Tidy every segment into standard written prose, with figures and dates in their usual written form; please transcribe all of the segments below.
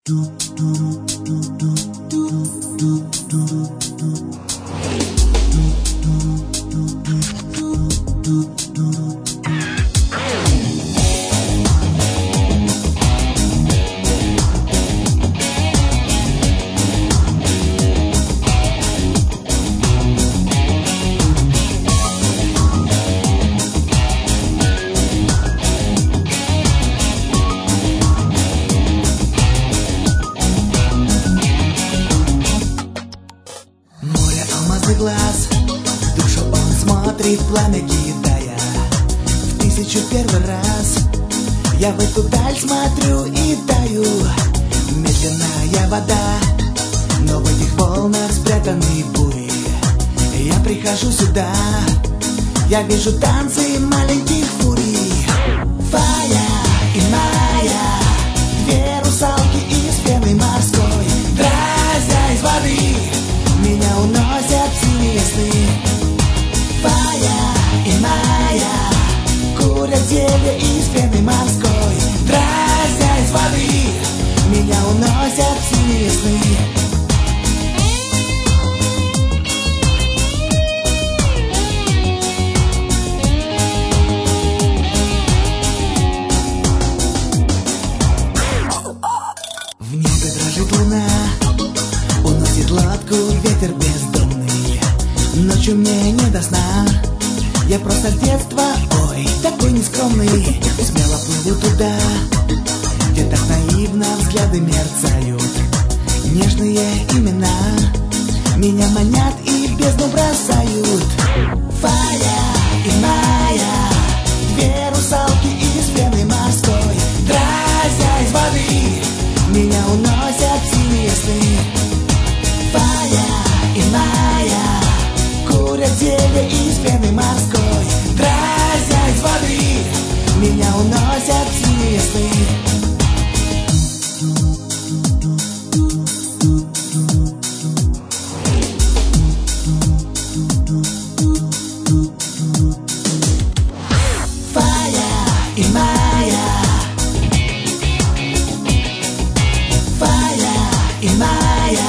Глаз, в душу он смотрит, пламя кидая в 1001 раз. Я в эту даль смотрю и таю. Медленная вода, но в этих волнах спрятаны бури. Я прихожу сюда, я вижу танцы маленьких фурий. Фая и Майя, две русалки из пены морской, дразя из воды, меня уносят синие сны. Фая и Майя курят зелье из пены морской, дразя из воды, меня уносят синие сны. В небе дрожит луна, уносит лодку ветер бездомный. Ночью мне не до сна, я просто с детства, ой, такой нескромный. Смело плыву туда, где так наивно взгляды мерцают. Нежные имена меня манят и в бездну бросают. Фая и Майя, две русалки из пены морской, дразя из воды, меня уносят синие сны. Фая и Майя курят зелье из пены морской, дразя из воды, меня уносят синие сны. Фая и Майя, Фая и Майя.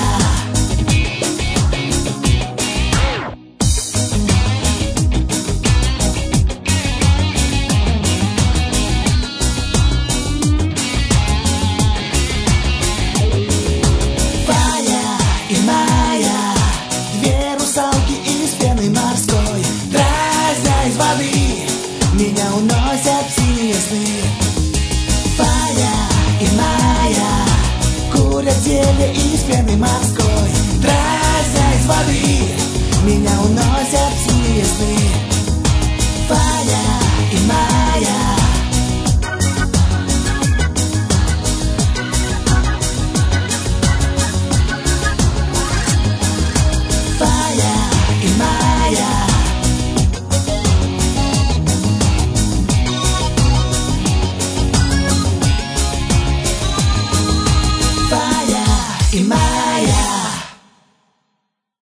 И Майя, две русалки из пены морской, дразя из воды, меня уносят синие сны. Фая и Майя курят зелье из пены морской, дразя из воды, меня